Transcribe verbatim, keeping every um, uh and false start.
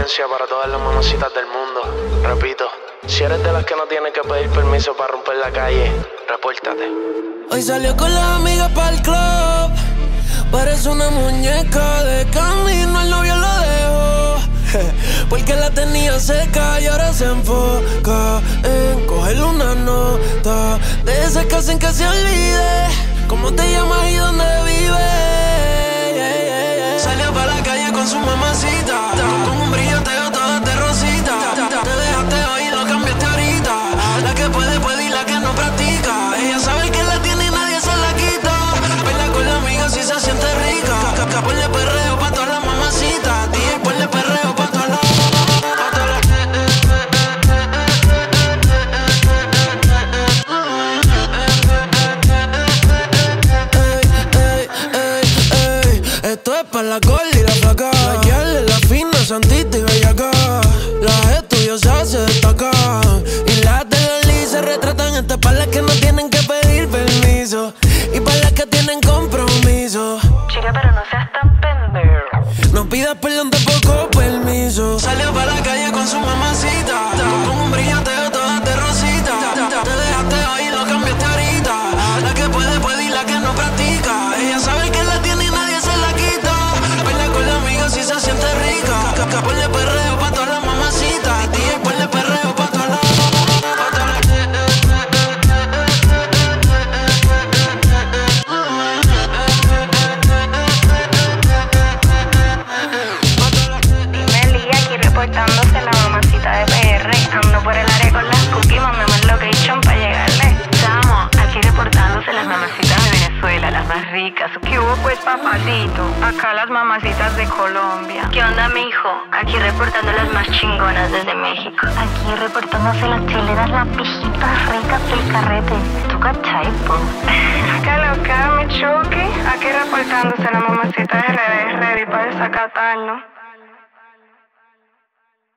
advertencia para todas las mamacitas del mundo. Repito, si eres de las que no tienen que pedir permiso para romper la calle, repórtate. Hoy salió con las amigas pa'l club. Parece una muñeca de camino, el novio lo dejó porque la tenía seca y ahora se enfoca en cogerle una nota de esas que hacen que se olvide cómo te llamas y dónde vives. Yeah, yeah, yeah. Salió pa' la calle con su mamacita, con un brillanteo toda de rosita. Te dejaste hoy y lo cambiaste ahorita. La que puede, puede y la que no practica. Ella sabe que la tiene y nadie se la quita. Baila con la amiga si se siente rica. Ponle perreo pa' todas las mamacitas. D J ponle perreo pa' todas las. Esto es pa' la gorda y la flaca. Hallarle la fina, santita y bellaca. Las estudiosas se destacan y las de la Lee se retratan. Esto es pa' las que no tienen que pedir permiso y pa' las que tienen compromiso. Chica, pero no seas tan pendejo. No pidas perdón, tampoco permiso. Salió pa' la calle con su mamacita, con un brillanteo todas de rosita. Te dejaste hoy y lo cambiaste ahorita. La que puede, puede y la que no practica. Ella sabe que la tiene y nadie se la quita. Baila con la amiga si se siente rica. Ponle perreo pa' todas las mamacitas. D J ponle perreo pa' todas las. Reportándose la mamacita de P R. Ando por el área con las cookies, mandame el location pa' llegarle. Estamos aquí reportándose las mamacitas de Venezuela, las más ricas. ¿Qué hubo pues, papacito? Acá las mamacitas de Colombia. ¿Qué onda, mijo? Aquí reportando las más chingonas desde México. Aquí reportándose las chilenas, las pijitas ricas del carrete. ¿Tú cachai, po? ¿Qué loca, me choque? Aquí reportándose la mamacita de R D, ready para desacatarnos.